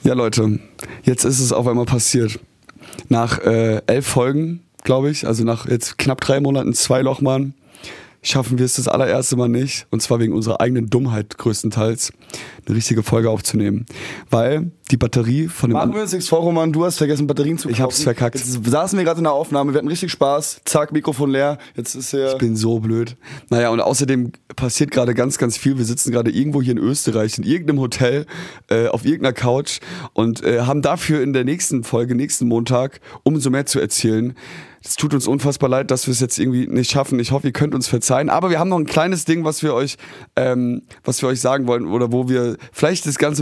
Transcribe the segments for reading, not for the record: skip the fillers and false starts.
Ja, Leute, jetzt ist es auf einmal passiert. Nach 11 Folgen, glaube ich, also nach jetzt knapp 3 Monaten, 2 Lochmann, schaffen wir es das allererste Mal nicht, und zwar wegen unserer eigenen Dummheit größtenteils, eine richtige Folge aufzunehmen. Weil die Batterie von dem... Machen wir uns nichts vor, Roman, du hast vergessen, Batterien zu kaufen. Ich hab's verkackt. Jetzt saßen wir gerade in der Aufnahme, wir hatten richtig Spaß, zack, Mikrofon leer, jetzt ist ja... Ich bin so blöd. Naja, und außerdem passiert gerade ganz, ganz viel. Wir sitzen gerade irgendwo hier in Österreich, in irgendeinem Hotel, auf irgendeiner Couch und haben dafür in der nächsten Folge, nächsten Montag, umso mehr zu erzählen. Es tut uns unfassbar leid, dass wir es jetzt irgendwie nicht schaffen. Ich hoffe, ihr könnt uns verzeihen. Aber wir haben noch ein kleines Ding, was wir euch sagen wollen, oder wo wir vielleicht das Ganze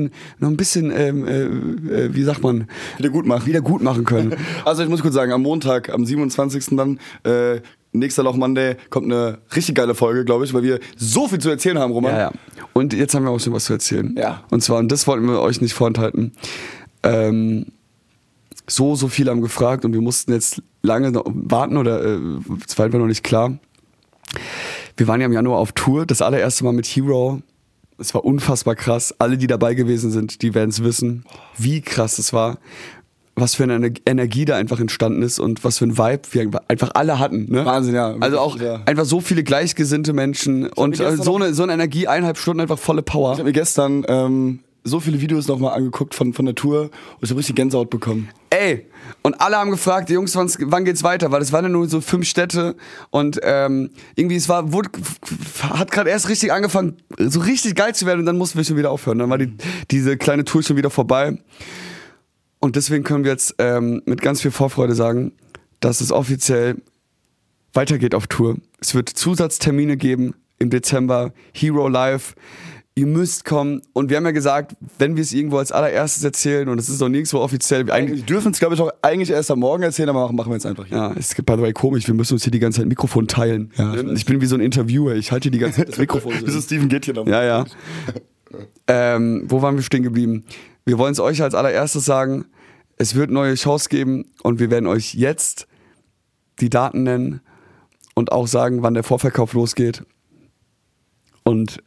wie sagt man? Wieder gut machen können. Also ich muss kurz sagen, am Montag, am 27. dann, nächster Loch Monday, kommt eine richtig geile Folge, glaube ich, weil wir so viel zu erzählen haben, Roman. Ja. Und jetzt haben wir auch schon was zu erzählen. Ja. Und das wollten wir euch nicht vorenthalten. So viele haben gefragt und wir mussten jetzt lange noch warten oder es war einfach noch nicht klar. Wir waren ja im Januar auf Tour, das allererste Mal mit Hero. Es war unfassbar krass. Alle, die dabei gewesen sind, die werden es wissen, wie krass es war. Was für eine Energie da einfach entstanden ist und was für ein Vibe wir einfach alle hatten. Ne? Wahnsinn, ja. Also auch einfach so viele gleichgesinnte Menschen und so eine Energie, 1,5 Stunden einfach volle Power. Ich habe mir gestern so viele Videos nochmal angeguckt von der Tour und ich habe richtig Gänsehaut bekommen. Ey, und alle haben gefragt, Jungs, wann geht's weiter? Weil es waren ja nur so 5 Städte und irgendwie hat gerade erst richtig angefangen, so richtig geil zu werden und dann mussten wir schon wieder aufhören. Dann war diese kleine Tour schon wieder vorbei. Und deswegen können wir jetzt mit ganz viel Vorfreude sagen, dass es offiziell weitergeht auf Tour. Es wird Zusatztermine geben im Dezember, Hero Live. Ihr müsst kommen. Und wir haben ja gesagt, wenn wir es irgendwo als allererstes erzählen, und es ist noch nirgendwo offiziell. Wir dürfen es, glaube ich, auch eigentlich erst am Morgen erzählen, aber machen wir jetzt einfach hier. Ja, es gibt by the way komisch, wir müssen uns hier die ganze Zeit ein Mikrofon teilen. Ja, ich bin wie so ein Interviewer, ich halte hier die ganze Zeit das Mikrofon. Das ist Steven Gätchen. Ja. Wo waren wir stehen geblieben? Wir wollen es euch als allererstes sagen, es wird neue Shows geben und wir werden euch jetzt die Daten nennen und auch sagen, wann der Vorverkauf losgeht. Und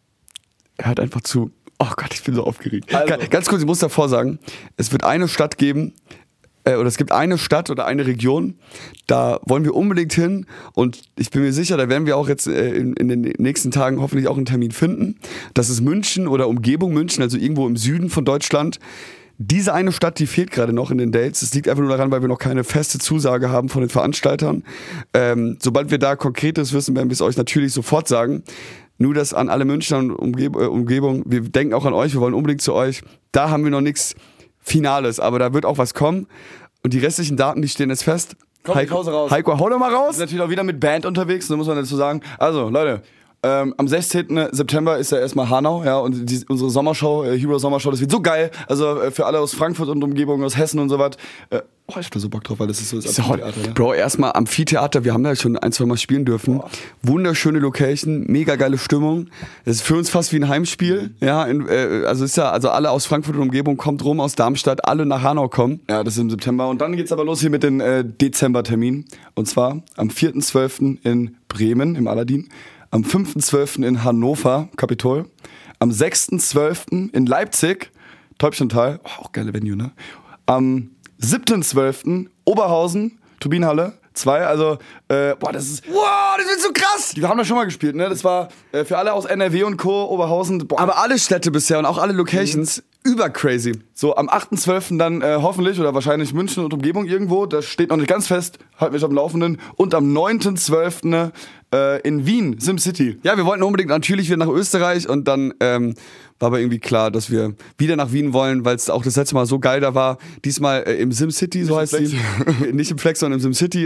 hört einfach zu. Oh Gott, ich bin so aufgeregt. Also. Ganz kurz, ich muss davor sagen, es wird eine Stadt geben, oder es gibt eine Stadt oder eine Region, da wollen wir unbedingt hin und ich bin mir sicher, da werden wir auch jetzt in den nächsten Tagen hoffentlich auch einen Termin finden. Das ist München oder Umgebung München, also irgendwo im Süden von Deutschland. Diese eine Stadt, die fehlt gerade noch in den Dates. Das liegt einfach nur daran, weil wir noch keine feste Zusage haben von den Veranstaltern. Sobald wir da Konkretes wissen, werden wir es euch natürlich sofort sagen. Nur das an alle Münchner und Umgebung. Wir denken auch an euch, wir wollen unbedingt zu euch. Da haben wir noch nichts Finales, aber da wird auch was kommen. Und die restlichen Daten, die stehen jetzt fest. Komm, Heiko raus. Heiko, hau doch mal raus. Wir sind natürlich auch wieder mit Band unterwegs, so muss man dazu sagen. Also, Leute, am 16. September ist ja erstmal Hanau, ja, und unsere Sommershow, Hero Sommershow, das wird so geil. Also für alle aus Frankfurt und Umgebung, aus Hessen und so was. Ich hab da so Bock drauf, weil das ist so das Amphitheater. Ne? Bro, erstmal Amphitheater, wir haben da schon 1-2 Mal spielen dürfen. Boah. Wunderschöne Location, mega geile Stimmung. Das ist für uns fast wie ein Heimspiel. Ja, also alle aus Frankfurt und Umgebung kommt rum, aus Darmstadt, alle nach Hanau kommen. Ja, das ist im September. Und dann geht's aber los hier mit den Dezemberterminen. Und zwar am 4.12. in Bremen, im Aladdin. Am 5.12. in Hannover, Kapitol. Am 6.12. in Leipzig, Täubchental. Auch geile Venue, ne? Am 7.12. Oberhausen, Turbinenhalle 2, also, das ist... Wow, das wird so krass! Wir haben das schon mal gespielt, ne? Das war für alle aus NRW und Co., Oberhausen... Boah. Aber alle Städte bisher und auch alle Locations, übercrazy. So, am 8.12. dann hoffentlich oder wahrscheinlich München und Umgebung irgendwo, das steht noch nicht ganz fest, halten mich am Laufenden. Und am 9.12. In Wien, SimCity. Ja, wir wollten unbedingt natürlich wieder nach Österreich und dann war aber irgendwie klar, dass wir wieder nach Wien wollen, weil es auch das letzte Mal so geil da war. Diesmal im SimCity, so heißt die. Nicht im Flex, sondern im SimCity.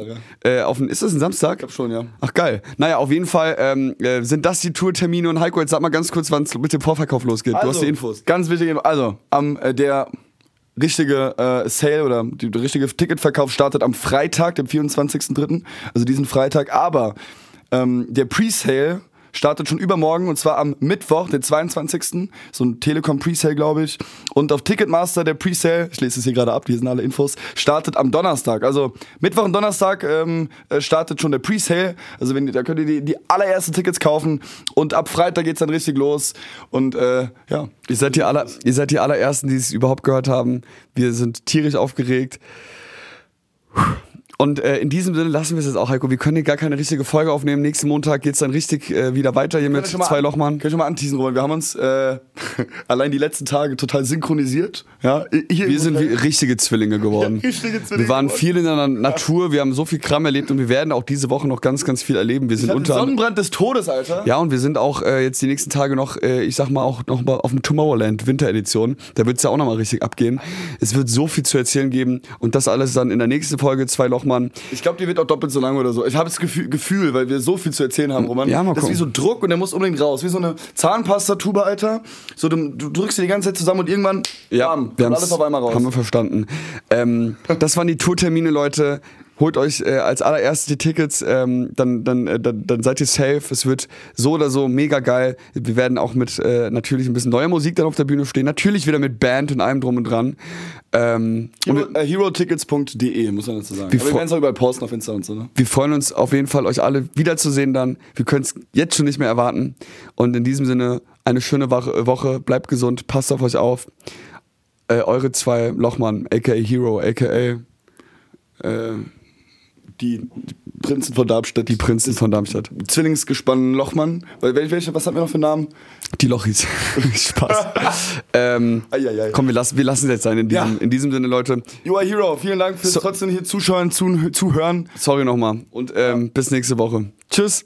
Ist das ein Samstag? Ich glaub schon, ja. Ach geil. Naja, auf jeden Fall sind das die Tourtermine. Und Heiko, jetzt sag mal ganz kurz, wann es mit dem Vorverkauf losgeht. Also, du hast die Infos. Ganz wichtig, also der richtige Sale oder der richtige Ticketverkauf startet am Freitag, dem 24.03., also diesen Freitag, aber der Pre-Sale startet schon übermorgen und zwar am Mittwoch, den 22. So ein Telekom-Presale, glaube ich. Und auf Ticketmaster der Presale, ich lese es hier gerade ab, hier sind alle Infos, startet am Donnerstag. Also Mittwoch und Donnerstag startet schon der Presale. Also da könnt ihr die allerersten Tickets kaufen und ab Freitag geht's dann richtig los. Und ja. Ihr seid die allerersten, die es überhaupt gehört haben. Wir sind tierisch aufgeregt. Und in diesem Sinne lassen wir es jetzt auch, Heiko. Wir können hier gar keine richtige Folge aufnehmen. Nächsten Montag geht's dann richtig wieder weiter hier mit zwei Lochmann. Kann ich schon mal anteasen, Roman? Wir haben uns allein die letzten Tage total synchronisiert. Ja, wir sind wie richtige Zwillinge geworden. Ja, richtige Zwillinge wir waren viel in der Natur, wir haben so viel Kram erlebt und wir werden auch diese Woche noch ganz, ganz viel erleben. Wir sind unter Sonnenbrand des Todes, Alter. Ja, und wir sind auch jetzt die nächsten Tage noch, ich sag mal, auch noch mal auf dem Tomorrowland Winteredition. Da wird's ja auch noch mal richtig abgehen. Es wird so viel zu erzählen geben und das alles dann in der nächsten Folge, zwei Lochmann. Ich glaube, die wird auch doppelt so lang oder so. Ich habe das Gefühl, weil wir so viel zu erzählen haben, Roman. Ja, das ist wie so Druck und der muss unbedingt raus. Wie so eine Zahnpasta-Tube, Alter. So, du drückst die ganze Zeit zusammen und irgendwann bam, wir alles auf einmal raus. Haben wir verstanden. Das waren die Tourtermine, Leute. Holt euch als allererstes die Tickets, dann seid ihr safe. Es wird so oder so mega geil. Wir werden auch mit natürlich ein bisschen neuer Musik dann auf der Bühne stehen. Natürlich wieder mit Band und allem drum und dran. Herotickets.de, muss man dazu sagen. Aber wir werden es auch überall posten auf Insta und so. Ne? Wir freuen uns auf jeden Fall, euch alle wiederzusehen dann. Wir können es jetzt schon nicht mehr erwarten. Und in diesem Sinne, eine schöne Woche. Bleibt gesund, passt auf euch auf. Eure zwei Lochmann, a.k.a. Hero, a.k.a. Die Prinzen von Darmstadt. Die Prinzen von Darmstadt. Zwillingsgespann Lochmann. Was hatten wir noch für Namen? Die Lochis. Spaß. Komm, wir lassen es jetzt sein. In diesem Sinne, Leute. You are Hero. Vielen Dank fürs trotzdem hier Zuschauen, Zuhören. Sorry nochmal. Und bis nächste Woche. Tschüss.